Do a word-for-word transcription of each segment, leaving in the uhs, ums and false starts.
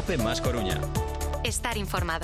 COPE más Coruña. Estar informado.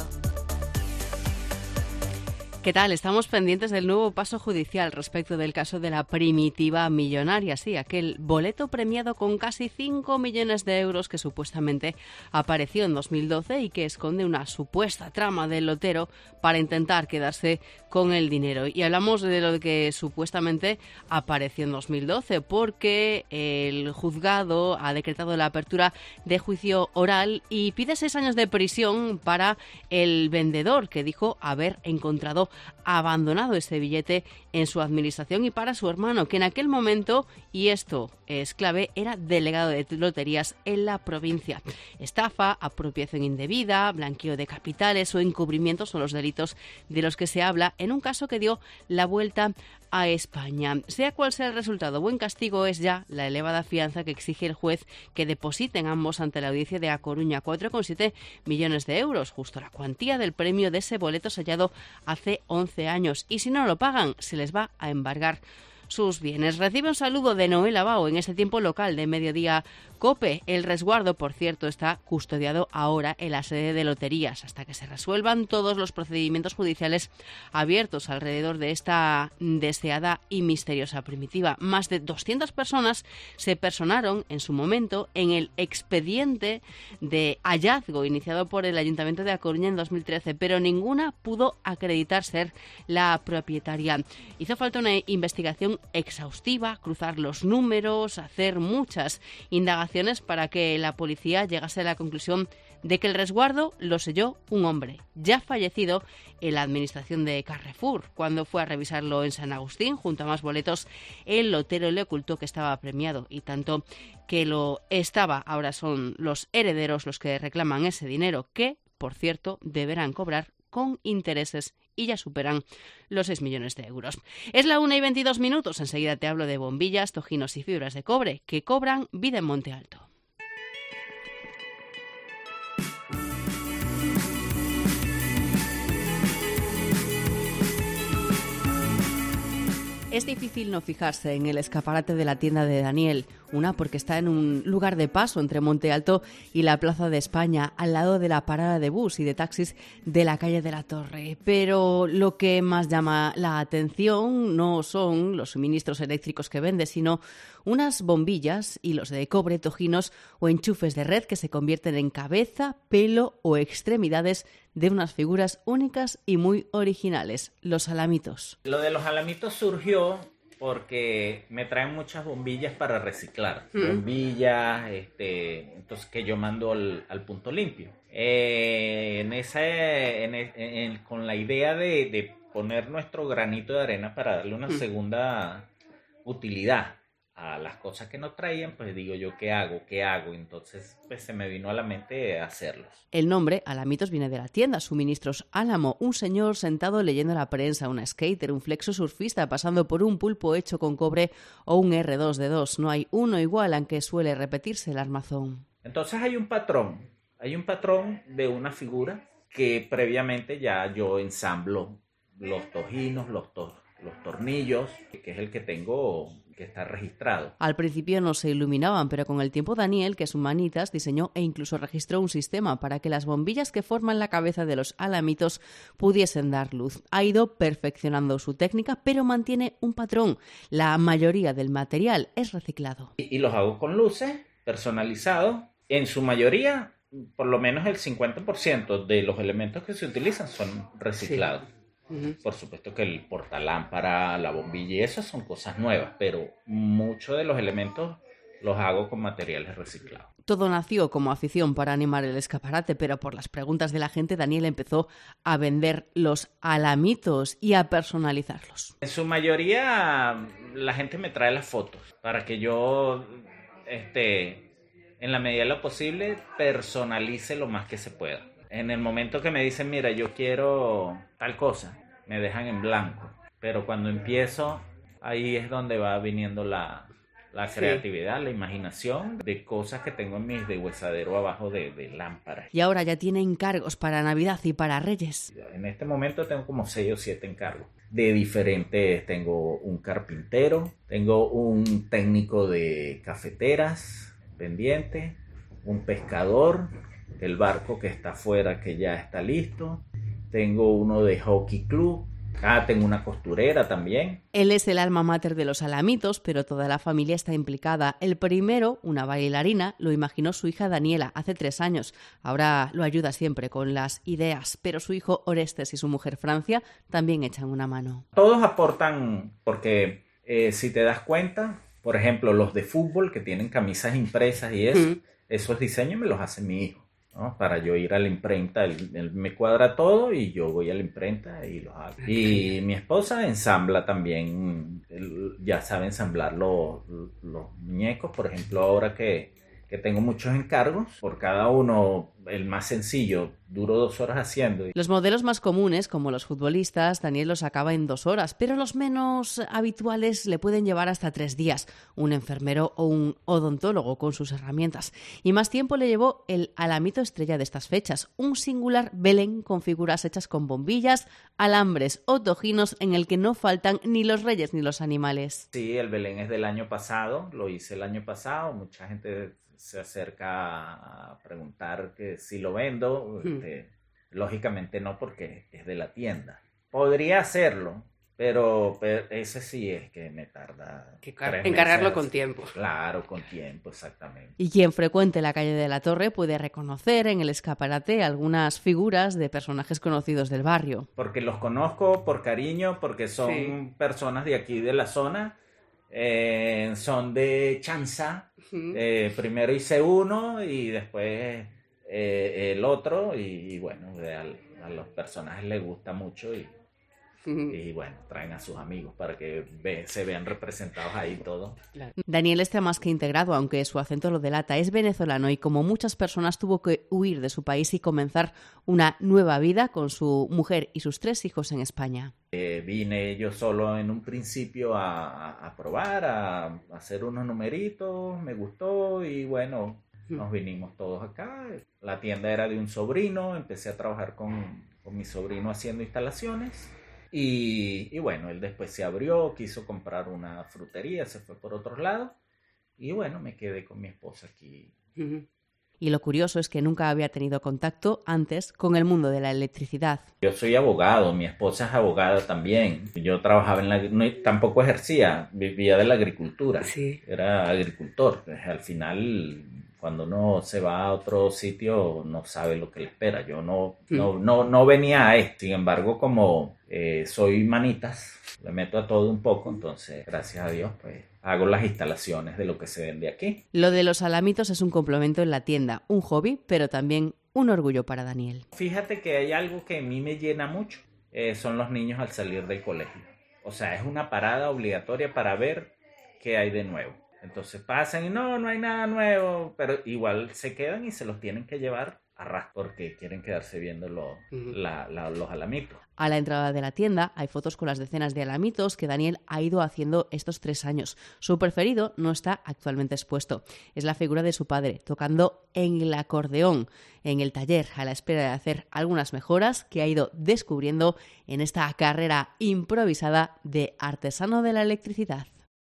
¿Qué tal? Estamos pendientes del nuevo paso judicial respecto del caso de la Primitiva Millonaria. Sí, aquel boleto premiado con casi cinco millones de euros que supuestamente apareció en dos mil doce y que esconde una supuesta trama del lotero para intentar quedarse con el dinero. Y hablamos de lo que supuestamente apareció en dos mil doce porque el juzgado ha decretado la apertura de juicio oral y pide seis años de prisión para el vendedor que dijo haber encontrado abandonado ese billete en su administración y para su hermano, que en aquel momento, y esto es clave, era delegado de loterías en la provincia. Estafa, apropiación indebida, blanqueo de capitales o encubrimiento son los delitos de los que se habla en un caso que dio la vuelta a España. Sea cual sea el resultado, buen castigo es ya la elevada fianza que exige el juez que depositen ambos ante la audiencia de A Coruña, cuatro coma siete millones de euros, justo la cuantía del premio de ese boleto sellado hace once años. Y si no lo pagan, se les va a embargar sus bienes. Recibe un saludo de Noel Abao en este tiempo local de Mediodía COPE. El resguardo, por cierto, está custodiado ahora en la sede de loterías hasta que se resuelvan todos los procedimientos judiciales abiertos alrededor de esta deseada y misteriosa primitiva. Más de doscientas personas se personaron en su momento en el expediente de hallazgo iniciado por el Ayuntamiento de A Coruña en dos mil trece, pero ninguna pudo acreditar ser la propietaria. Hizo falta una investigación exhaustiva, cruzar los números, hacer muchas indagaciones para que la policía llegase a la conclusión de que el resguardo lo selló un hombre ya fallecido en la administración de Carrefour. Cuando fue a revisarlo en San Agustín, junto a más boletos, el lotero le ocultó que estaba premiado y tanto que lo estaba. Ahora son los herederos los que reclaman ese dinero que, por cierto, deberán cobrar con intereses y ya superan los seis millones de euros. Es la una y veintidós minutos. Enseguida te hablo de bombillas, tojinos y fibras de cobre que cobran vida en Monte Alto. Es difícil no fijarse en el escaparate de la tienda de Daniel, una porque está en un lugar de paso entre Monte Alto y la Plaza de España, al lado de la parada de bus y de taxis de la calle de la Torre. Pero lo que más llama la atención no son los suministros eléctricos que vende, sino unas bombillas, hilos de cobre, tojinos o enchufes de red que se convierten en cabeza, pelo o extremidades de unas figuras únicas y muy originales, los alamitos. Lo de los alamitos surgió porque me traen muchas bombillas para reciclar. Mm. Bombillas, este, entonces que yo mando al, al punto limpio. Eh, en ese, en, en, en, con la idea de, de poner nuestro granito de arena para darle una mm. segunda utilidad a las cosas que no traían, pues digo yo, ¿qué hago? ¿Qué hago? Entonces, pues se me vino a la mente hacerlos. El nombre Alamitos viene de la tienda Suministros Álamo, un señor sentado leyendo la prensa, una skater, un flexo surfista pasando por un pulpo hecho con cobre o un erre dos de dos. No hay uno igual, aunque suele repetirse el armazón. Entonces hay un patrón, hay un patrón de una figura que previamente ya yo ensamblo los tojinos, los, to- los tornillos, que es el que tengo, que está registrado. Al principio no se iluminaban, pero con el tiempo Daniel, que es humanitas, diseñó e incluso registró un sistema para que las bombillas que forman la cabeza de los alamitos pudiesen dar luz. Ha ido perfeccionando su técnica, pero mantiene un patrón. La mayoría del material es reciclado. Y, y los hago con luces, personalizados. En su mayoría, por lo menos el cincuenta por ciento de los elementos que se utilizan son reciclados. Sí. Uh-huh. Por supuesto que el portalámpara, la bombilla y esas son cosas nuevas, pero muchos de los elementos los hago con materiales reciclados. Todo nació como afición para animar el escaparate, pero por las preguntas de la gente, Daniel empezó a vender los alamitos y a personalizarlos. En su mayoría, la gente me trae las fotos para que yo, este, en la medida de lo posible, personalice lo más que se pueda. En el momento que me dicen, mira, yo quiero tal cosa, me dejan en blanco. Pero cuando empiezo, ahí es donde va viniendo la, la creatividad, sí. La imaginación de cosas que tengo en mi deshuesadero abajo de, de lámparas. Y ahora ya tiene encargos para Navidad y para Reyes. En este momento tengo como seis o siete encargos. De diferentes, tengo un carpintero, tengo un técnico de cafeteras pendiente, un pescador, el barco que está afuera que ya está listo. Tengo uno de hockey club. Ah, tengo una costurera también. Él es el alma mater de los Alamitos, pero toda la familia está implicada. El primero, una bailarina, lo imaginó su hija Daniela hace tres años. Ahora lo ayuda siempre con las ideas, pero su hijo Orestes y su mujer Francia también echan una mano. Todos aportan porque eh, si te das cuenta, por ejemplo, los de fútbol que tienen camisas impresas y eso, mm. esos diseños me los hace mi hijo, ¿no? Para yo ir a la imprenta, él, él me cuadra todo y yo voy a la imprenta y los hago. Y mi esposa ensambla también, él ya sabe ensamblar los, los muñecos, por ejemplo, ahora que, que tengo muchos encargos, por cada uno, el más sencillo, duro dos horas haciendo. Los modelos más comunes, como los futbolistas, Daniel los acaba en dos horas, pero los menos habituales le pueden llevar hasta tres días, un enfermero o un odontólogo con sus herramientas. Y más tiempo le llevó el alamito estrella de estas fechas, un singular Belén con figuras hechas con bombillas, alambres o tojinos en el que no faltan ni los reyes ni los animales. Sí, el Belén es del año pasado, lo hice el año pasado, mucha gente se acerca a preguntar que si lo vendo, hmm. este, lógicamente no, porque es de la tienda. Podría hacerlo, pero, pero ese sí es que me tarda que car- encargarlo con tiempo. Claro, con tiempo, exactamente. Y quien frecuente la calle de la Torre puede reconocer en el escaparate algunas figuras de personajes conocidos del barrio. Porque los conozco por cariño, porque son sí. personas de aquí de la zona. Eh, son de Chanza. Uh-huh. eh, primero hice uno y después eh, el otro y, y bueno, a, a los personajes les gusta mucho y, uh-huh. y bueno, traen a sus amigos para que ve, se vean representados ahí todo. Claro. Daniel está más que integrado, aunque su acento lo delata. Es venezolano y como muchas personas tuvo que huir de su país y comenzar una nueva vida con su mujer y sus tres hijos en España. Eh, vine yo solo en un principio a, a, a probar, a, a hacer unos numeritos, me gustó y bueno, nos vinimos todos acá. La tienda era de un sobrino, empecé a trabajar con, con mi sobrino haciendo instalaciones y, y bueno, él después se abrió, quiso comprar una frutería, se fue por otros lados y bueno, me quedé con mi esposa aquí. Uh-huh. Y lo curioso es que nunca había tenido contacto antes con el mundo de la electricidad. Yo soy abogado, mi esposa es abogada también. Yo trabajaba en la... No, tampoco ejercía, vivía de la agricultura. Sí. Era agricultor. Al final, cuando uno se va a otro sitio, no sabe lo que le espera. Yo no, mm. no, no, no venía a esto. Sin embargo, como eh, soy manitas, le meto a todo un poco, entonces, gracias a Dios, pues hago las instalaciones de lo que se vende aquí. Lo de los alamitos es un complemento en la tienda, un hobby, pero también un orgullo para Daniel. Fíjate que hay algo que a mí me llena mucho, eh, son los niños al salir del colegio. O sea, es una parada obligatoria para ver qué hay de nuevo. Entonces pasan y no, no hay nada nuevo, pero igual se quedan y se los tienen que llevar a ras porque quieren quedarse viendo los, uh-huh. la, la, los alamitos. A la entrada de la tienda hay fotos con las decenas de alamitos que Daniel ha ido haciendo estos tres años. Su preferido no está actualmente expuesto. Es la figura de su padre, tocando en el acordeón en el taller, a la espera de hacer algunas mejoras que ha ido descubriendo en esta carrera improvisada de artesano de la electricidad.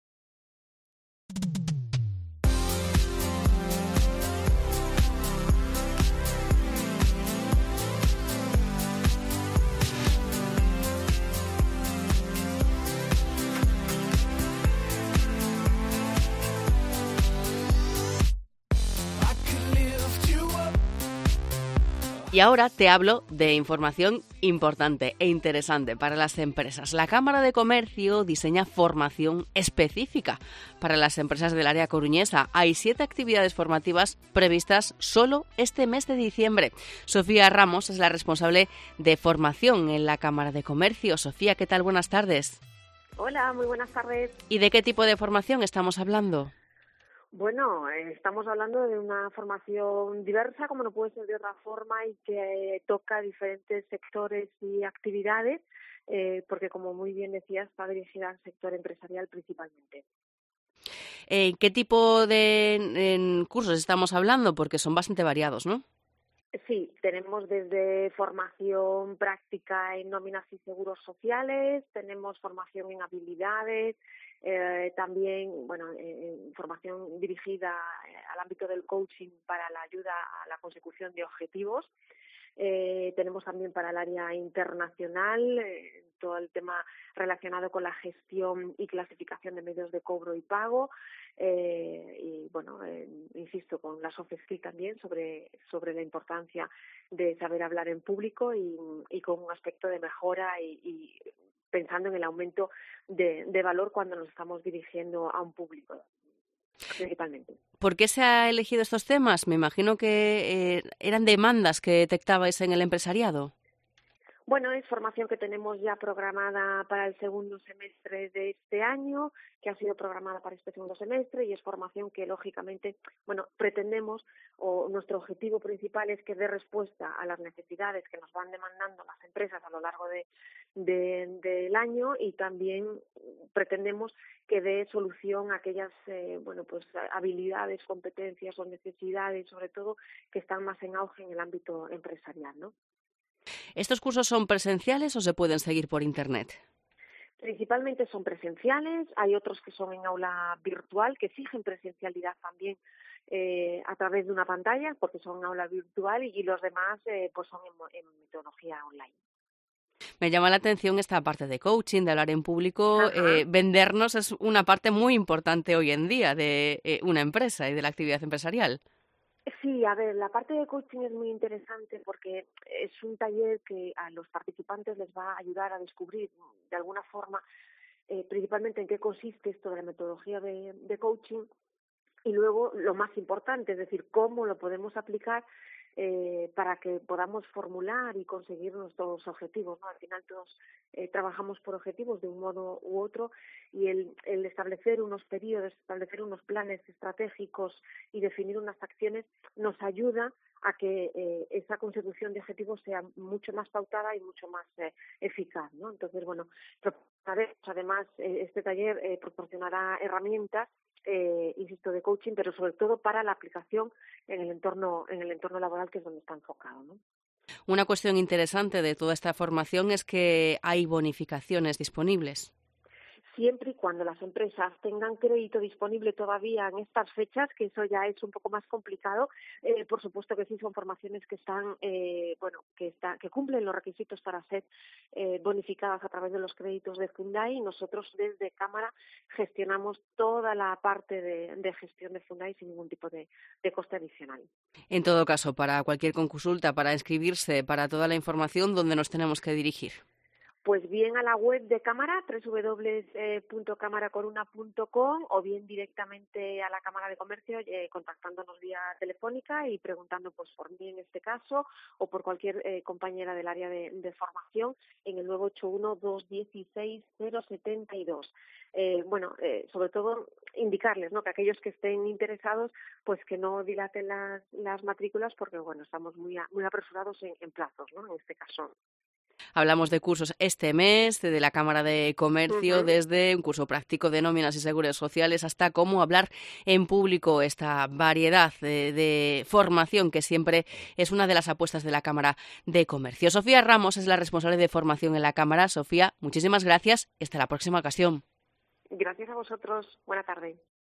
Y ahora te hablo de información importante e interesante para las empresas. La Cámara de Comercio diseña formación específica para las empresas del área coruñesa. Hay siete actividades formativas previstas solo este mes de diciembre. Sofía Ramos es la responsable de formación en la Cámara de Comercio. Sofía, ¿qué tal? Buenas tardes. Hola, muy buenas tardes. ¿Y de qué tipo de formación estamos hablando? Bueno, eh, estamos hablando de una formación diversa, como no puede ser de otra forma, y que eh, toca diferentes sectores y actividades, eh, porque como muy bien decías, está dirigida al sector empresarial principalmente. Eh, ¿Qué tipo de en, cursos estamos hablando? Porque son bastante variados, ¿no? Sí, tenemos desde formación práctica en nóminas y seguros sociales, tenemos formación en habilidades, eh, también, bueno, eh, formación dirigida al ámbito del coaching para la ayuda a la consecución de objetivos. Eh, tenemos también para el área internacional eh, todo el tema relacionado con la gestión y clasificación de medios de cobro y pago. Eh, y bueno, eh, insisto, con la soft skill también sobre, sobre la importancia de saber hablar en público y, y con un aspecto de mejora y, y pensando en el aumento de, de valor cuando nos estamos dirigiendo a un público, principalmente. ¿Por qué se ha elegido estos temas? Me imagino que eh, eran demandas que detectabais en el empresariado. Bueno, es formación que tenemos ya programada para el segundo semestre de este año, que ha sido programada para este segundo semestre, y es formación que, lógicamente, bueno, pretendemos, o nuestro objetivo principal es que dé respuesta a las necesidades que nos van demandando las empresas a lo largo de, de, del año, y también pretendemos que dé solución a aquellas, eh, bueno, pues habilidades, competencias o necesidades, sobre todo, que están más en auge en el ámbito empresarial, ¿no? ¿Estos cursos son presenciales o se pueden seguir por Internet? Principalmente son presenciales, hay otros que son en aula virtual, que exigen presencialidad también eh, a través de una pantalla, porque son en aula virtual, y, y los demás eh, pues son en, en metodología online. Me llama la atención esta parte de coaching, de hablar en público. Eh, vendernos es una parte muy importante hoy en día de eh, una empresa y de la actividad empresarial. Sí, a ver, la parte de coaching es muy interesante porque es un taller que a los participantes les va a ayudar a descubrir de alguna forma eh, principalmente en qué consiste esto de la metodología de, de coaching, y luego lo más importante, es decir, cómo lo podemos aplicar eh, para que podamos formular y conseguir nuestros objetivos, ¿no? Al final todos eh, trabajamos por objetivos de un modo u otro, y el, el establecer unos periodos, establecer unos planes estratégicos y definir unas acciones nos ayuda a que eh, esa consecución de objetivos sea mucho más pautada y mucho más eh, eficaz, ¿no? Entonces, bueno, además eh, este taller eh, proporcionará herramientas Eh, insisto, de coaching, pero sobre todo para la aplicación en el entorno en el entorno laboral, que es donde está enfocado, ¿no? Una cuestión interesante de toda esta formación es que hay bonificaciones disponibles. Siempre y cuando las empresas tengan crédito disponible todavía en estas fechas, que eso ya es un poco más complicado, eh, por supuesto que sí son formaciones que están, eh, bueno, que está, que cumplen los requisitos para ser eh, bonificadas a través de los créditos de Fundae, y nosotros desde Cámara gestionamos toda la parte de, de gestión de Fundae sin ningún tipo de, de coste adicional. En todo caso, para cualquier consulta, para inscribirse, para toda la información, ¿dónde nos tenemos que dirigir? Pues bien a la web de Cámara, doble u doble u doble u punto cámara coruna punto com, o bien directamente a la Cámara de Comercio eh, contactándonos vía telefónica y preguntando pues por mí en este caso, o por cualquier eh, compañera del área de, de formación en el nueve ocho uno, dos uno seis, cero siete dos. Eh, bueno, eh, sobre todo indicarles, ¿no?, que aquellos que estén interesados pues que no dilaten las, las matrículas, porque bueno, estamos muy, a, muy apresurados en, en plazos, ¿no?, en este caso. Hablamos de cursos este mes, de la Cámara de Comercio, uh-huh. desde un curso práctico de nóminas y seguros sociales hasta cómo hablar en público, esta variedad de, de formación que siempre es una de las apuestas de la Cámara de Comercio. Sofía Ramos es la responsable de formación en la Cámara. Sofía, muchísimas gracias y hasta la próxima ocasión. Gracias a vosotros. Buena tarde.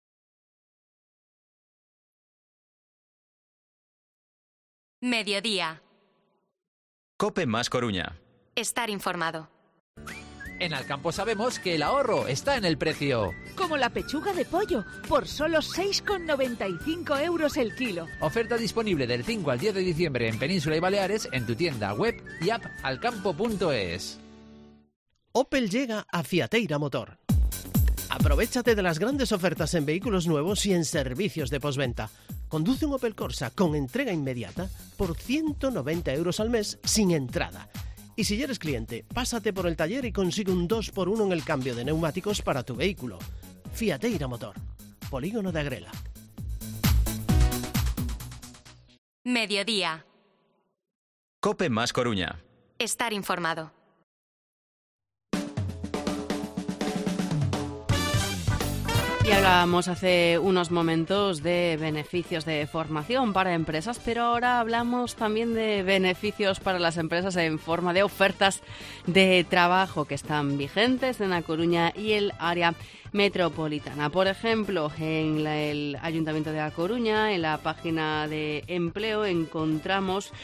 Mediodía. COPE más Coruña. Estar informado. En Alcampo sabemos que el ahorro está en el precio. Como la pechuga de pollo, por solo seis con noventa y cinco euros el kilo. Oferta disponible del cinco al diez de diciembre en Península y Baleares en tu tienda web y app alcampo punto es. Opel llega a Fiateira Motor. Aprovéchate de las grandes ofertas en vehículos nuevos y en servicios de postventa. Conduce un Opel Corsa con entrega inmediata por ciento noventa euros al mes sin entrada. Y si ya eres cliente, pásate por el taller y consigue un dos por uno en el cambio de neumáticos para tu vehículo. Fiateira Motor, Polígono de Agrela. Mediodía. COPE más Coruña. Estar informado. Y hablábamos hace unos momentos de beneficios de formación para empresas, pero ahora hablamos también de beneficios para las empresas en forma de ofertas de trabajo que están vigentes en A Coruña y el área metropolitana. Por ejemplo, en la, el Ayuntamiento de A Coruña, en la página de empleo, encontramos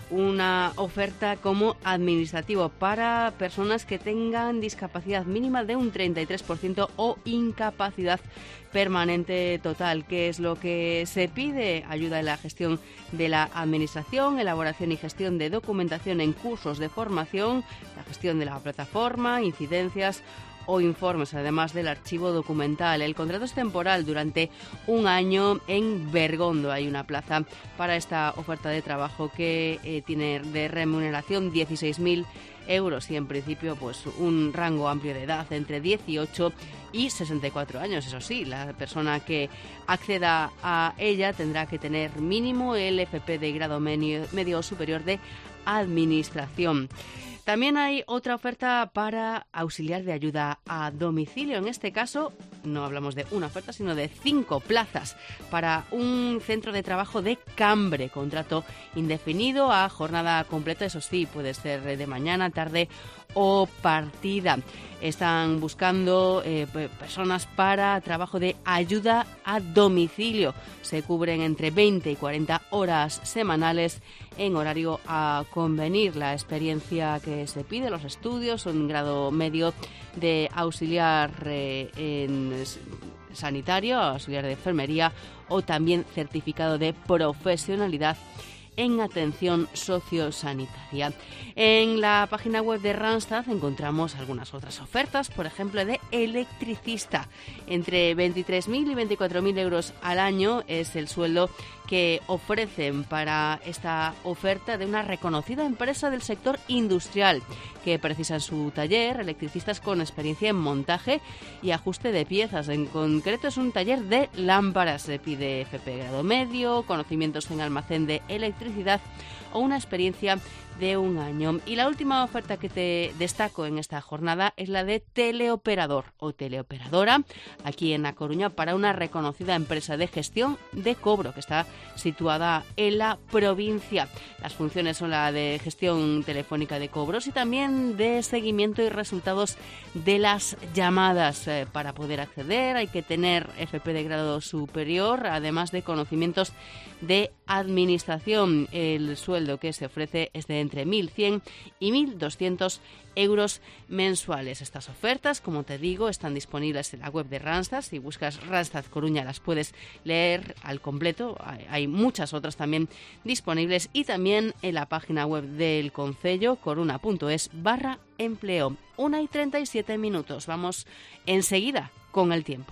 una oferta como administrativo para personas que tengan discapacidad mínima de un treinta y tres por ciento o incapacidad permanente total. ¿Qué es lo que se pide? Ayuda en la gestión de la administración, elaboración y gestión de documentación en cursos de formación, la gestión de la plataforma, incidencias o informes, además del archivo documental. El contrato es temporal durante un año en Bergondo. Hay una plaza para esta oferta de trabajo que eh, tiene de remuneración dieciséis mil euros y en principio pues un rango amplio de edad entre dieciocho y sesenta y cuatro años. Eso sí, la persona que acceda a ella tendrá que tener mínimo el F P de grado medio, medio o superior de administración. También hay otra oferta para auxiliar de ayuda a domicilio. En este caso, no hablamos de una oferta, sino de cinco plazas para un centro de trabajo de Cambre. Contrato indefinido a jornada completa, eso sí, puede ser de mañana, tarde o partida. Están buscando eh, personas para trabajo de ayuda a domicilio. Se cubren entre veinte y cuarenta horas semanales en horario a convenir. La experiencia que se pide, los estudios, son grado medio de auxiliar eh, en sanitario, auxiliar de enfermería o también certificado de profesionalidad en atención sociosanitaria. En la página web de Randstad encontramos algunas otras ofertas, por ejemplo, de electricista. Entre veintitrés mil y veinticuatro mil euros al año es el sueldo que ofrecen para esta oferta de una reconocida empresa del sector industrial que precisa en su taller electricistas con experiencia en montaje y ajuste de piezas. En concreto es un taller de lámparas. Se pide F P grado medio, conocimientos en almacén de electricidad o una experiencia de un año. Y la última oferta que te destaco en esta jornada es la de teleoperador o teleoperadora aquí en A Coruña para una reconocida empresa de gestión de cobro que está situada en la provincia. Las funciones son la de gestión telefónica de cobros y también de seguimiento y resultados de las llamadas. Eh, para poder acceder hay que tener F P de grado superior, además de conocimientos de administración. El sueldo que se ofrece es de entre mil cien y mil doscientos euros mensuales. Estas ofertas, como te digo, están disponibles en la web de Randstad. Si buscas Randstad Coruña las puedes leer al completo. Hay, hay muchas otras también disponibles y también en la página web del concello coruna.es barra empleo. Una y treinta y siete minutos. Vamos enseguida con el tiempo.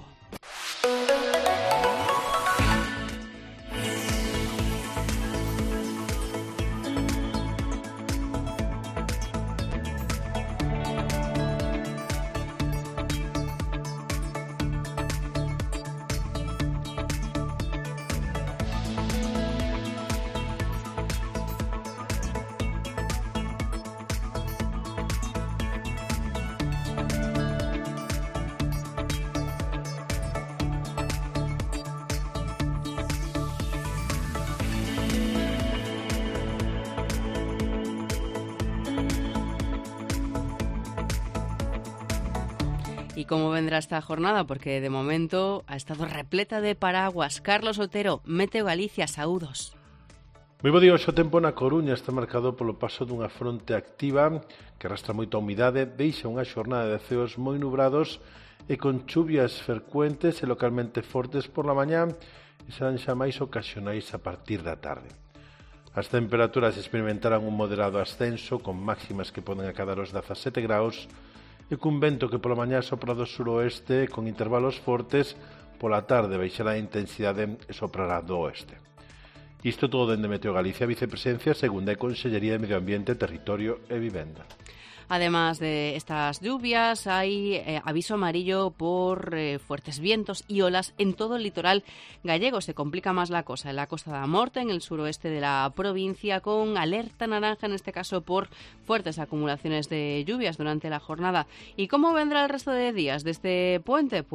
¿Y cómo vendrá esta jornada? Porque de momento ha estado repleta de paraguas. Carlos Otero, Meteo Galicia, saúdos. Moi bo día, o tempo na Coruña está marcado polo paso dunha fronte activa que arrastra moita humidade, deixa unha xornada de ceos moi nubrados e con chuvias frecuentes e localmente fortes por la mañá e serán xa máis ocasionais a partir da tarde. As temperaturas experimentarán un moderado ascenso con máximas que poden acadar os dezasete graus e cun vento que pola mañá sopra do suroeste con intervalos fortes, pola tarde baixará a intensidade e soprará do oeste. Isto todo dende Meteo Galicia, Vicepresidencia Segunda e Consellería de Medio Ambiente, Territorio e Vivenda. Además de estas lluvias, hay eh, aviso amarillo por eh, fuertes vientos y olas en todo el litoral gallego. Se complica más la cosa en la Costa da Morte, en el suroeste de la provincia, con alerta naranja, en este caso por fuertes acumulaciones de lluvias durante la jornada. ¿Y cómo vendrá el resto de días de este puente? Pues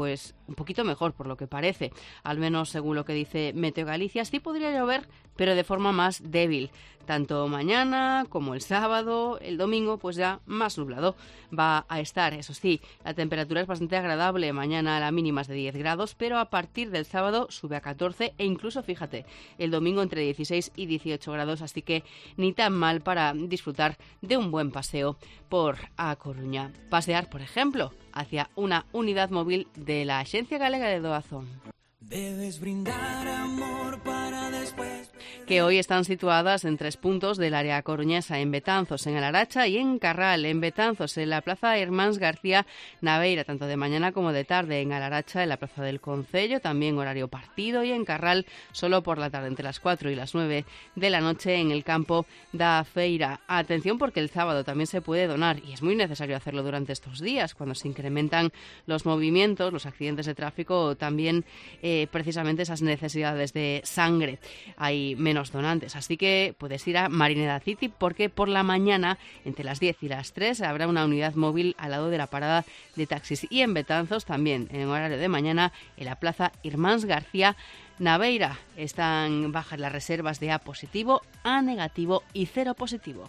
un poquito mejor por lo que parece, al menos según lo que dice Meteo Galicia. Sí podría llover, pero de forma más débil, tanto mañana como el sábado. El domingo pues ya más nublado va a estar. Eso sí, la temperatura es bastante agradable. Mañana la mínima es de diez grados, pero a partir del sábado sube a catorce e incluso, fíjate, el domingo entre dieciséis y dieciocho grados, así que ni tan mal para disfrutar de un buen paseo por A Coruña. Pasear, por ejemplo, hacia una unidad móvil de la Axencia Galega de Doazón. Debes brindar amor para después. Que hoy están situadas en tres puntos del área coruñesa, en Betanzos, en Alaracha y en Carral. En Betanzos, en la Plaza Hermáns García Naveira, tanto de mañana como de tarde. En Alaracha, en la Plaza del Concello, también horario partido. Y en Carral, solo por la tarde, entre las cuatro y las nueve de la noche, en el campo da Feira. Atención, porque el sábado también se puede donar, y es muy necesario hacerlo durante estos días, cuando se incrementan los movimientos, los accidentes de tráfico, también eh, precisamente esas necesidades de sangre. Hay menos donantes, así que puedes ir a Marineda City, porque por la mañana entre las diez y las tres habrá una unidad móvil al lado de la parada de taxis. Y en Betanzos también, en horario de mañana, en la Plaza Hermáns García Naveira, están bajas las reservas de A positivo, A negativo y cero positivo.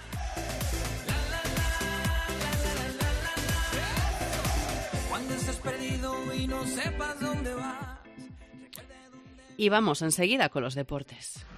Cuando estés perdido y no sepas dónde vas. Y vamos enseguida con los deportes.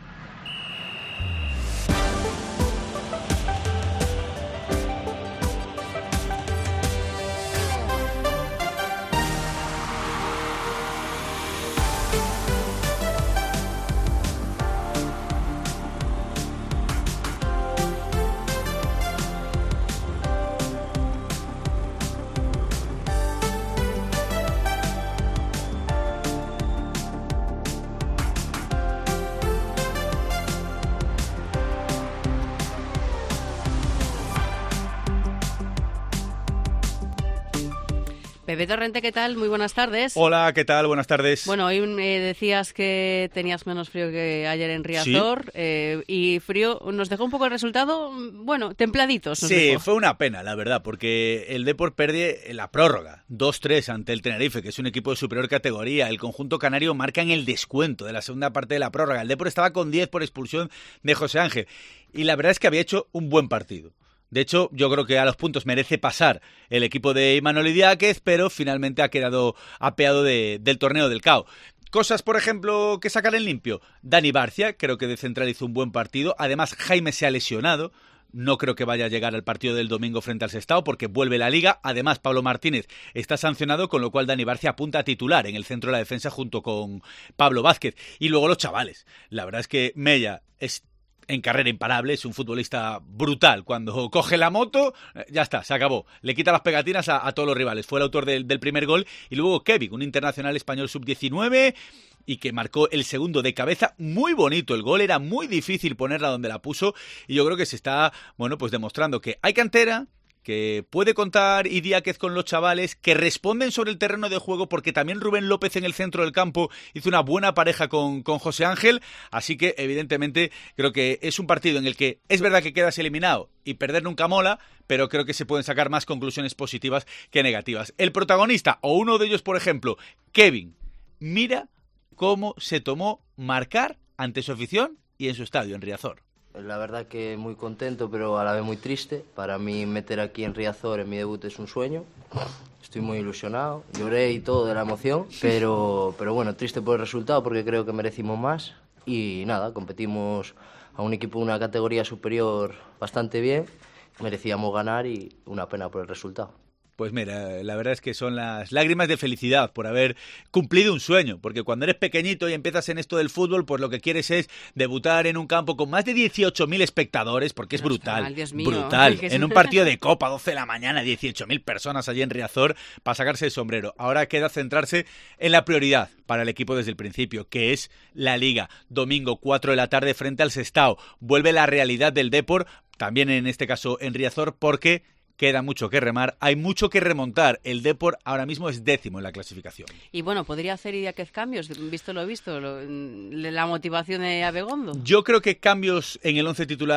Pepe Torrente, ¿qué tal? Muy buenas tardes. Hola, ¿qué tal? Buenas tardes. Bueno, hoy eh, decías que tenías menos frío que ayer en Riazor, ¿sí? eh, y frío, nos dejó un poco el resultado, bueno, templaditos. Nos sí, dejó. Fue una pena, la verdad, porque el Depor pierde la prórroga, dos tres ante el Tenerife, que es un equipo de superior categoría. El conjunto canario marca en el descuento de la segunda parte de la prórroga. El Depor estaba con diez por expulsión de José Ángel, y la verdad es que había hecho un buen partido. De hecho, yo creo que a los puntos merece pasar el equipo de Imanol Idiáquez, pero finalmente ha quedado apeado de, del torneo del C A O. Cosas, por ejemplo, que sacar en limpio. Dani Barcia, creo que de central hizo un buen partido. Además, Jaime se ha lesionado. No creo que vaya a llegar al partido del domingo frente al Sestao, porque vuelve la Liga. Además, Pablo Martínez está sancionado, con lo cual Dani Barcia apunta a titular en el centro de la defensa junto con Pablo Vázquez. Y luego los chavales. La verdad es que Mella es en carrera imparable, es un futbolista brutal. Cuando coge la moto, ya está, se acabó. Le quita las pegatinas a, a todos los rivales. Fue el autor del, del primer gol. Y luego Kevin, un internacional español sub diecinueve, y que marcó el segundo de cabeza. Muy bonito el gol, era muy difícil ponerla donde la puso. Y yo creo que se está, bueno, pues demostrando que hay cantera, que puede contar Idiáquez con los chavales, que responden sobre el terreno de juego, porque también Rubén López en el centro del campo hizo una buena pareja con, con José Ángel. Así que, evidentemente, creo que es un partido en el que es verdad que quedas eliminado y perder nunca mola, pero creo que se pueden sacar más conclusiones positivas que negativas. El protagonista, o uno de ellos, por ejemplo, Kevin, mira cómo se tomó marcar ante su afición y en su estadio, en Riazor. La verdad que muy contento, pero a la vez muy triste. Para mí meter aquí en Riazor en mi debut es un sueño. Estoy muy ilusionado, lloré y todo de la emoción, pero, pero bueno, triste por el resultado porque creo que merecimos más. Y nada, competimos a un equipo de una categoría superior bastante bien, merecíamos ganar y una pena por el resultado. Pues mira, la verdad es que son las lágrimas de felicidad por haber cumplido un sueño, porque cuando eres pequeñito y empiezas en esto del fútbol, pues lo que quieres es debutar en un campo con más de dieciocho mil espectadores, porque es brutal, Dios mío. brutal. En un partido de Copa, doce de la mañana, dieciocho mil personas allí en Riazor para sacarse el sombrero. Ahora queda centrarse en la prioridad para el equipo desde el principio, que es la Liga. Domingo, cuatro de la tarde frente al Sestao. Vuelve la realidad del Depor, también en este caso en Riazor, porque queda mucho que remar, hay mucho que remontar. El Depor ahora mismo es décimo en la clasificación. Y bueno, ¿podría hacer Idiáquez cambios? Visto lo visto, lo, la motivación de Abegondo. Yo creo que cambios en el once titular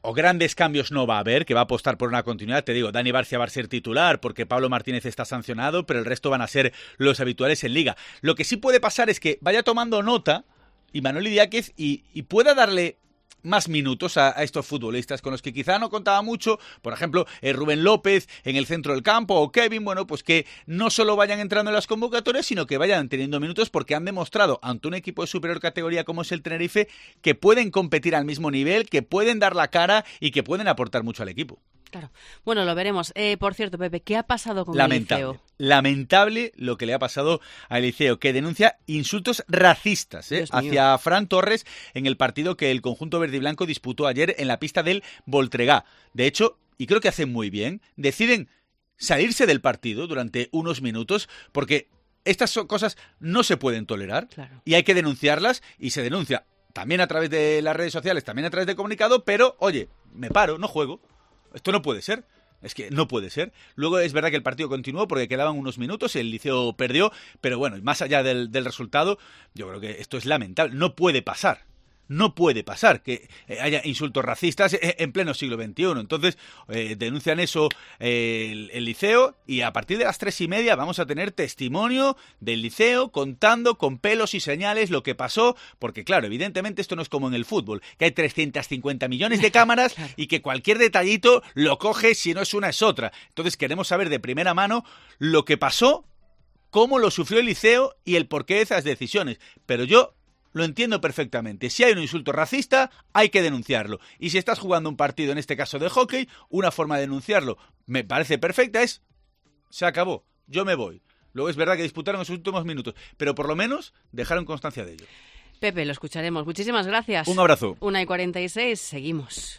o grandes cambios no va a haber, que va a apostar por una continuidad. Te digo, Dani Barcia va a ser titular porque Pablo Martínez está sancionado, pero el resto van a ser los habituales en Liga. Lo que sí puede pasar es que vaya tomando nota Imanol Idiáquez y, y pueda darle más minutos a, a estos futbolistas con los que quizá no contaba mucho, por ejemplo, eh, Rubén López en el centro del campo o Kevin, bueno, pues que no solo vayan entrando en las convocatorias, sino que vayan teniendo minutos porque han demostrado ante un equipo de superior categoría como es el Tenerife que pueden competir al mismo nivel, que pueden dar la cara y que pueden aportar mucho al equipo. Claro. Bueno, lo veremos. Eh, por cierto, Pepe, ¿qué ha pasado con Lamentable. el Liceo? Lamentable lo que le ha pasado al Liceo, que denuncia insultos racistas ¿eh? hacia Fran Torres en el partido que el conjunto verde y blanco disputó ayer en la pista del Voltregá. De hecho, y creo que hacen muy bien, deciden salirse del partido durante unos minutos porque estas cosas no se pueden tolerar claro. y hay que denunciarlas y se denuncia también a través de las redes sociales, también a través de comunicado, pero oye, me paro, no juego. Esto no puede ser. Es que no puede ser. Luego es verdad que el partido continuó porque quedaban unos minutos, el Liceo perdió, pero bueno, más allá del, del resultado, yo creo que esto es lamentable. No puede pasar. No puede pasar que haya insultos racistas en pleno siglo veintiuno. Entonces, eh, denuncian eso eh, el, el Liceo y a partir de las tres y media vamos a tener testimonio del Liceo contando con pelos y señales lo que pasó, porque claro, evidentemente esto no es como en el fútbol, que hay trescientos cincuenta millones de cámaras claro. y que cualquier detallito lo coge, si no es una es otra. Entonces queremos saber de primera mano lo que pasó, cómo lo sufrió el Liceo y el porqué de esas decisiones. Pero yo lo entiendo perfectamente. Si hay un insulto racista, hay que denunciarlo. Y si estás jugando un partido, en este caso de hockey, una forma de denunciarlo, me parece perfecta, es se acabó, yo me voy. Luego es verdad que disputaron esos últimos minutos, pero por lo menos dejaron constancia de ello. Pepe, lo escucharemos. Muchísimas gracias. Un abrazo. una y cuarenta y seis, seguimos.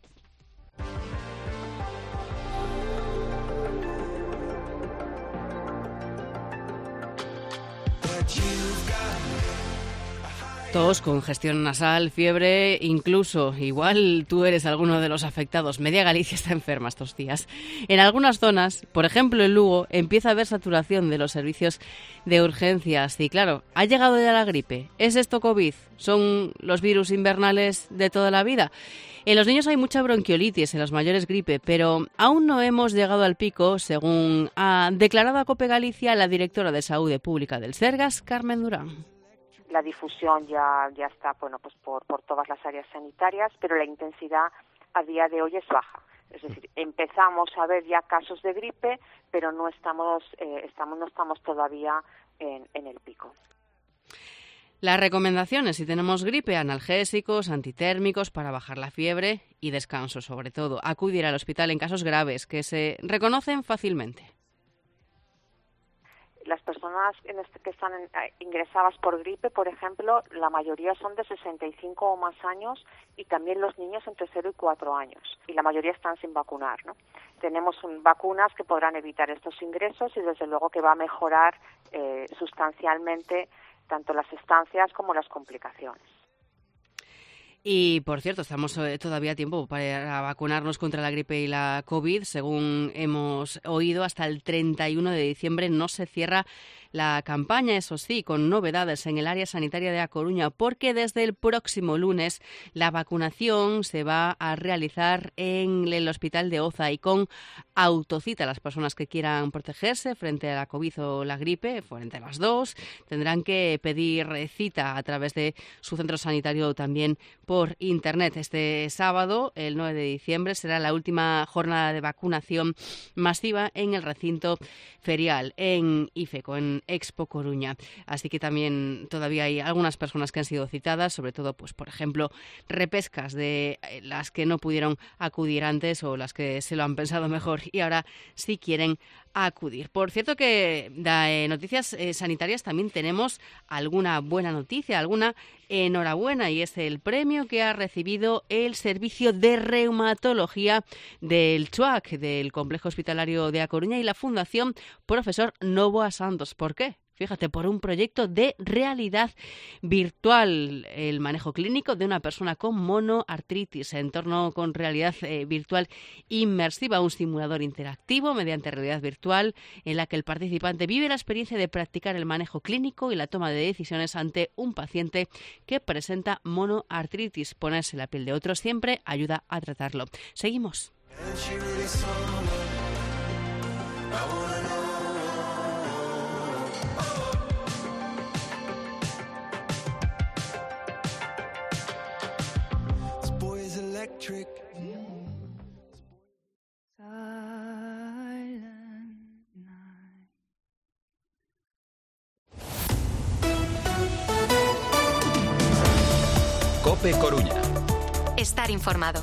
Tos, congestión nasal, fiebre, incluso, igual tú eres alguno de los afectados. Media Galicia está enferma estos días. En algunas zonas, por ejemplo en Lugo, empieza a haber saturación de los servicios de urgencias. Y claro, ¿ha llegado ya la gripe? ¿Es esto COVID? ¿Son los virus invernales de toda la vida? En los niños hay mucha bronquiolitis, en los mayores gripe, pero aún no hemos llegado al pico, según ha declarado a COPE Galicia la directora de Salud Pública del Sergas, Carmen Durán. La difusión ya, ya está bueno, pues por, por todas las áreas sanitarias, pero la intensidad a día de hoy es baja. Es decir, empezamos a ver ya casos de gripe, pero no estamos, eh, estamos, no estamos todavía en, en el pico. Las recomendaciones, si tenemos gripe, analgésicos, antitérmicos para bajar la fiebre y descanso, sobre todo. Acudir al hospital en casos graves que se reconocen fácilmente. Las personas en este, que están en, ingresadas por gripe, por ejemplo, la mayoría son de sesenta y cinco o más años y también los niños entre cero y cuatro años. Y la mayoría están sin vacunar, ¿no? Tenemos un, vacunas que podrán evitar estos ingresos y desde luego que va a mejorar eh, sustancialmente tanto las estancias como las complicaciones. Y, por cierto, estamos todavía a tiempo para vacunarnos contra la gripe y la COVID. Según hemos oído, hasta el treinta y uno de diciembre no se cierra la campaña, eso sí, con novedades en el área sanitaria de A Coruña, porque desde el próximo lunes la vacunación se va a realizar en el Hospital de Oza y con autocita. Las personas que quieran protegerse frente a la COVID o la gripe, frente a las dos, tendrán que pedir cita a través de su centro sanitario también por internet. Este sábado, el nueve de diciembre, será la última jornada de vacunación masiva en el recinto ferial, en IFECO, en Expo Coruña. Así que también todavía hay algunas personas que han sido citadas, sobre todo, pues por ejemplo, repescas de las que no pudieron acudir antes o las que se lo han pensado mejor y ahora sí quieren acudir. Por cierto que de noticias eh, sanitarias también tenemos alguna buena noticia, alguna enhorabuena, y es el premio que ha recibido el Servicio de Reumatología del CHUAC, del Complejo Hospitalario de A Coruña, y la Fundación Profesor Novoa Santos. ¿Por qué? Fíjate, por un proyecto de realidad virtual, el manejo clínico de una persona con monoartritis, entorno con realidad eh, virtual inmersiva, un simulador interactivo mediante realidad virtual en la que el participante vive la experiencia de practicar el manejo clínico y la toma de decisiones ante un paciente que presenta monoartritis. Ponerse la piel de otro siempre ayuda a tratarlo. Seguimos. Electric. COPE Coruña. Estar informado.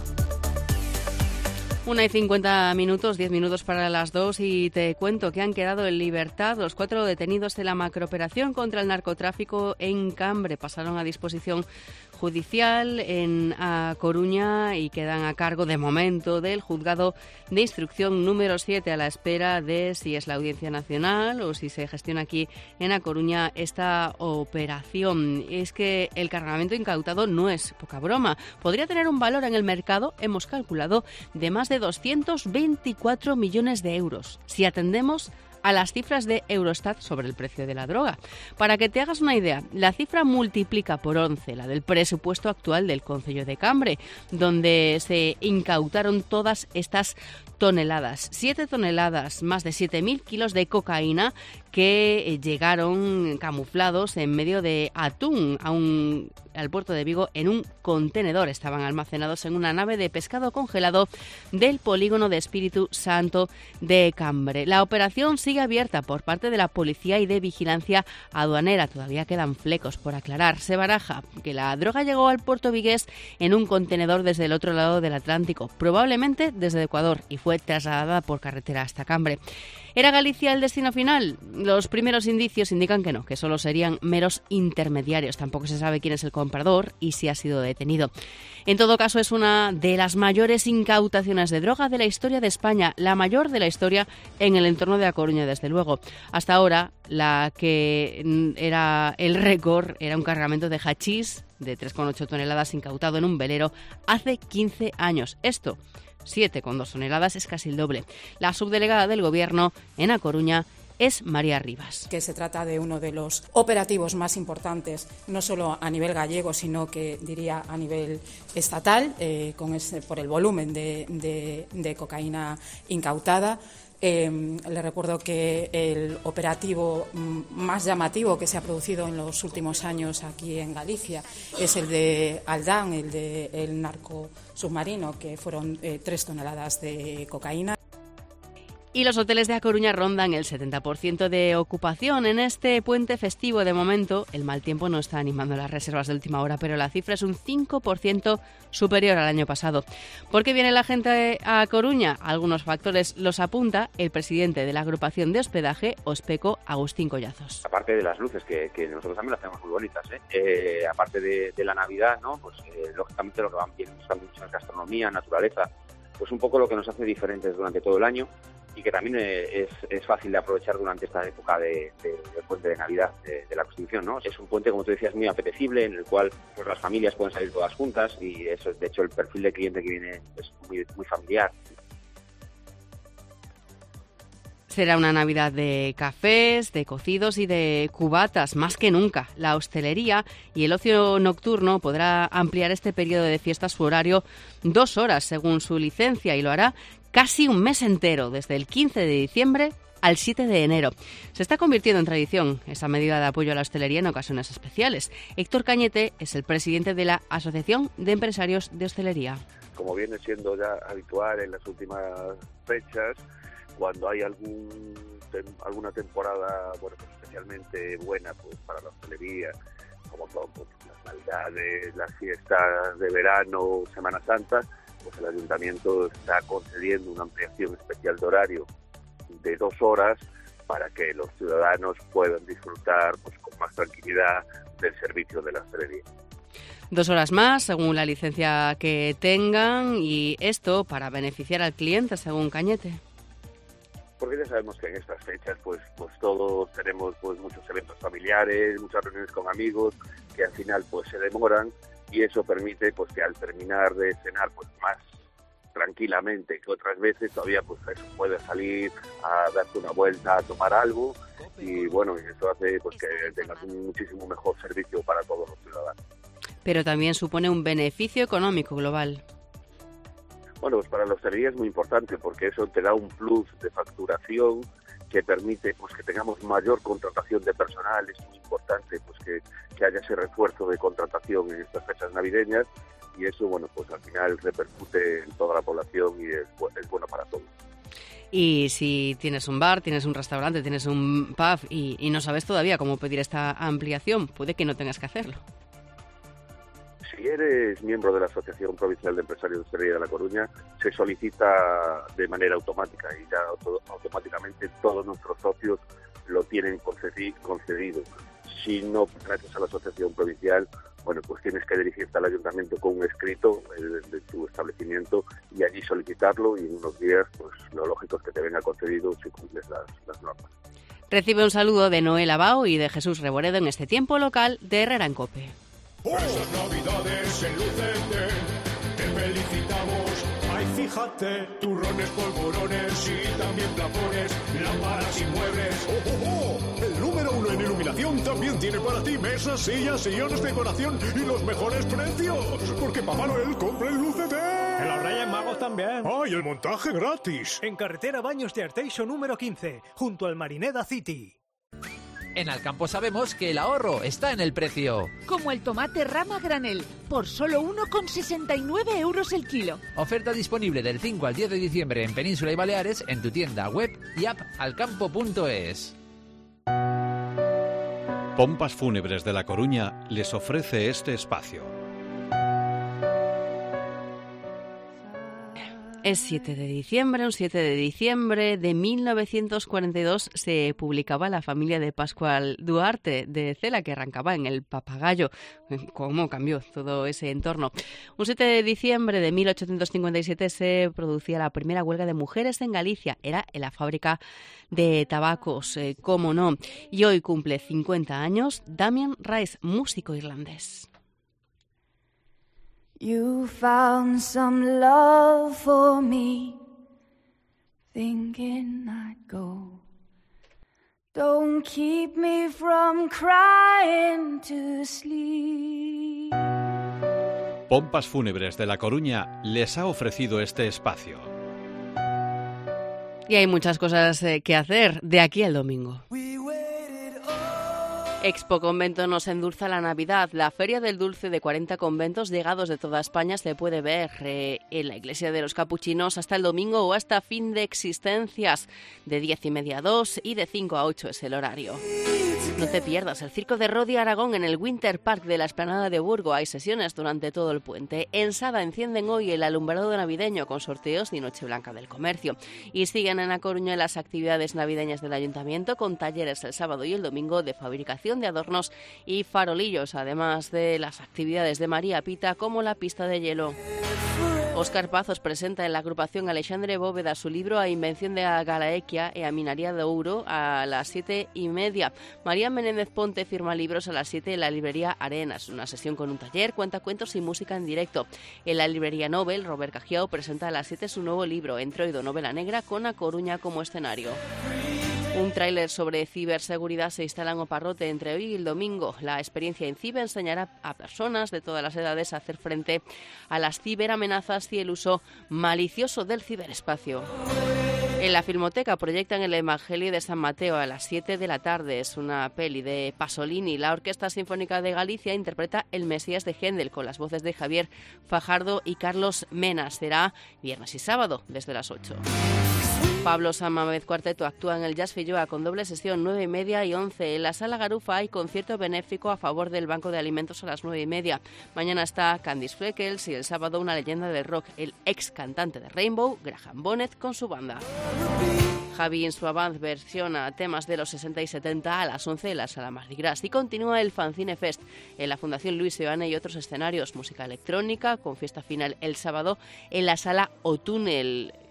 Una y cincuenta minutos, diez minutos para las dos, y te cuento que han quedado en libertad los cuatro detenidos de la macrooperación contra el narcotráfico en Cambre. Pasaron a disposición judicial en A Coruña y quedan a cargo de momento del juzgado de instrucción número siete, a la espera de si es la Audiencia Nacional o si se gestiona aquí en A Coruña esta operación. Es que el cargamento incautado no es poca broma. Podría tener un valor en el mercado, hemos calculado, de más de doscientos veinticuatro millones de euros, si atendemos a las cifras de Eurostat sobre el precio de la droga. Para que te hagas una idea, la cifra multiplica por once la del presupuesto actual del Concello de Cambre, donde se incautaron todas estas toneladas. Siete toneladas, más de siete mil kilos de cocaína que llegaron camuflados en medio de atún a un, al puerto de Vigo en un contenedor. Estaban almacenados en una nave de pescado congelado del polígono de Espíritu Santo de Cambre. La operación sigue abierta por parte de la Policía y de Vigilancia Aduanera. Todavía quedan flecos por aclarar. Se baraja que la droga llegó al puerto vigués en un contenedor desde el otro lado del Atlántico, probablemente desde Ecuador, y fue trasladada por carretera hasta Cambre. ¿Era Galicia el destino final? Los primeros indicios indican que no, que solo serían meros intermediarios. Tampoco se sabe quién es el comprador y si ha sido detenido. En todo caso, es una de las mayores incautaciones de droga de la historia de España, la mayor de la historia en el entorno de A Coruña, desde luego. Hasta ahora, la que era el récord era un cargamento de hachís de tres coma ocho toneladas incautado en un velero hace quince años. Esto, siete coma dos toneladas, es casi el doble. La subdelegada del Gobierno en A Coruña es María Rivas. Que se trata de uno de los operativos más importantes, no solo a nivel gallego, sino que diría a nivel estatal, eh, con ese, por el volumen de, de, de cocaína incautada. Eh, le recuerdo que el operativo más llamativo que se ha producido en los últimos años aquí en Galicia es el de Aldán, el de el narco submarino, que fueron eh, tres toneladas de cocaína. Y los hoteles de A Coruña rondan el setenta por ciento de ocupación. En este puente festivo, de momento, el mal tiempo no está animando las reservas de última hora, pero la cifra es un cinco por ciento superior al año pasado. ¿Por qué viene la gente a Coruña? Algunos factores los apunta el presidente de la agrupación de hospedaje, Ospeco, Agustín Collazos. Aparte de las luces, que, que nosotros también las tenemos muy bonitas, ¿eh? Eh, aparte de, de la Navidad, ¿no? Pues eh, lógicamente lo que van bien buscando mucho es gastronomía, naturaleza, pues un poco lo que nos hace diferentes durante todo el año, y que también es, es fácil de aprovechar durante esta época de, de, de puente de Navidad de, de la Constitución, ¿no? Es un puente, como tú decías, muy apetecible, en el cual pues las familias pueden salir todas juntas, y eso, de hecho, el perfil de cliente que viene es muy, muy familiar. Será una Navidad de cafés, de cocidos y de cubatas, más que nunca. La hostelería y el ocio nocturno podrá ampliar este periodo de fiestas su horario dos horas según su licencia, y lo hará casi un mes entero, desde el quince de diciembre al siete de enero. Se está convirtiendo en tradición esa medida de apoyo a la hostelería en ocasiones especiales. Héctor Cañete es el presidente de la Asociación de Empresarios de Hostelería. Como viene siendo ya habitual en las últimas fechas, cuando hay algún tem, alguna temporada, bueno, pues especialmente buena pues para la hostelería, como todo, pues, las Navidades, las fiestas de verano, Semana Santa, pues el Ayuntamiento está concediendo una ampliación especial de horario de dos horas para que los ciudadanos puedan disfrutar pues con más tranquilidad del servicio de la hostelería. Dos horas más, según la licencia que tengan, y esto para beneficiar al cliente, según Cañete. Porque ya sabemos que en estas fechas pues pues todos tenemos pues muchos eventos familiares, muchas reuniones con amigos que al final pues se demoran, y eso permite pues que al terminar de cenar pues más tranquilamente que otras veces todavía pues eso, puedes salir a darte una vuelta, a tomar algo, y bueno, y eso hace pues que tengas un muchísimo mejor servicio para todos los ciudadanos. Pero también supone un beneficio económico global. Bueno, pues para la hostelería es muy importante porque eso te da un plus de facturación que permite pues que tengamos mayor contratación de personal. Es muy importante pues que, que haya ese refuerzo de contratación en estas fechas navideñas, y eso, bueno, pues al final repercute en toda la población y es, es bueno para todos. Y si tienes un bar, tienes un restaurante, tienes un pub y, y no sabes todavía cómo pedir esta ampliación, puede que no tengas que hacerlo. Si eres miembro de la Asociación Provincial de Empresarios de Hostelería de La Coruña, se solicita de manera automática y ya auto- automáticamente todos nuestros socios lo tienen concedi- concedido. Si no perteneces a la Asociación Provincial, bueno, pues tienes que dirigirte al ayuntamiento con un escrito de, de tu establecimiento y allí solicitarlo, y en unos días pues lo lógico es que te venga concedido si cumples las, las normas. Recibe un saludo de Noel Abao y de Jesús Reboredo en este tiempo local de Herrera en Cope. Por esas navidades en Lucete te felicitamos. Ay, fíjate, turrones, polvorones y también plafones, lámparas y muebles. ¡Oh, oh, oh! El número uno en iluminación también tiene para ti mesas, sillas, sillones, decoración y los mejores precios. Porque Papá Noel compra en Lucete. En los Reyes Magos también. ¡Ay, el montaje gratis! En carretera Baños de Arteixo número quince, junto al Marineda City. En Alcampo sabemos que el ahorro está en el precio. Como el tomate rama granel, por solo uno con sesenta y nueve euros el kilo. Oferta disponible del cinco al diez de diciembre en Península y Baleares en tu tienda web y app alcampo punto es. Pompas Fúnebres de La Coruña les ofrece este espacio. Es siete de diciembre, un siete de diciembre de mil novecientos cuarenta y dos se publicaba La familia de Pascual Duarte de Cela, que arrancaba en El Papagayo. ¿Cómo cambió todo ese entorno? Un siete de diciembre de mil ochocientos cincuenta y siete se producía la primera huelga de mujeres en Galicia. Era en la fábrica de tabacos, eh, cómo no. Y hoy cumple cincuenta años Damien Rice, músico irlandés. You found some love for me, thinking I'd go. Don't keep me from crying to sleep. Pompas Fúnebres de La Coruña les ha ofrecido este espacio. Y hay muchas cosas eh, que hacer de aquí al domingo. Expo Convento nos endulza la Navidad. La Feria del Dulce de cuarenta conventos llegados de toda España se puede ver eh, en la Iglesia de los Capuchinos hasta el domingo o hasta fin de existencias. De diez y media a dos y de cinco a ocho es el horario. No te pierdas el Circo de Rodi Aragón en el Winter Park de la Explanada de Burgo. Hay sesiones durante todo el puente. En Sada encienden hoy el alumbrado navideño con sorteos y Noche Blanca del Comercio. Y siguen en A Coruña las actividades navideñas del Ayuntamiento con talleres el sábado y el domingo de fabricación de adornos y farolillos, además de las actividades de María Pita como la pista de hielo. Óscar Pazos presenta en la agrupación Alexandre Bóveda su libro A Invención de a Galaequia e a Minaría de Ouro a las siete y media. María Menéndez Ponte firma libros a las siete en la librería Arenas, una sesión con un taller, cuentacuentos y música en directo. En la librería Nobel, Robert Cajiao presenta a las siete su nuevo libro, Entroido, novela negra, con A Coruña como escenario. Un tráiler sobre ciberseguridad se instala en Oparrote entre hoy y el domingo. La experiencia en CIBE enseñará a personas de todas las edades a hacer frente a las ciberamenazas y el uso malicioso del ciberespacio. En la Filmoteca proyectan el Evangelio de San Mateo a las siete de la tarde. Es una peli de Pasolini. La Orquesta Sinfónica de Galicia interpreta El Mesías de Händel con las voces de Javier Fajardo y Carlos Mena. Será viernes y sábado desde las ocho. Pablo Samamez Cuarteto actúa en el Jazz Filloa con doble sesión nueve y media y once. En la Sala Garufa hay concierto benéfico a favor del Banco de Alimentos a las nueve y media. Mañana está Candice Freckles y el sábado una leyenda del rock, el ex cantante de Rainbow, Graham Bonnet, con su banda. Javi Insuaband versiona temas de los sesenta y setenta a las once en la Sala Mardi Gras. Y continúa el Fanzine Fest en la Fundación Luis Seoane y otros escenarios. Música electrónica con fiesta final el sábado en la Sala O'Tunnel.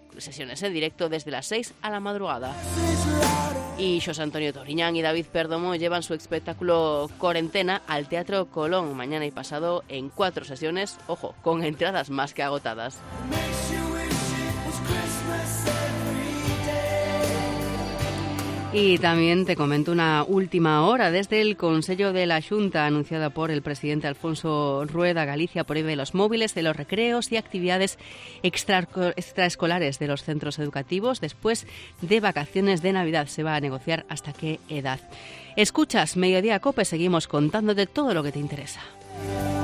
sesiones en directo desde las seis a la madrugada. Y Xosé Antonio Toriñán y David Perdomo llevan su espectáculo Cuarentena al Teatro Colón mañana y pasado en cuatro sesiones, ojo, con entradas más que agotadas. Y también te comento una última hora. Desde el Consello de la Xunta, anunciada por el presidente Alfonso Rueda, Galicia prohíbe los móviles de los recreos y actividades extra, extraescolares de los centros educativos. Después de vacaciones de Navidad se va a negociar hasta qué edad. Escuchas Mediodía Cope, seguimos contándote todo lo que te interesa.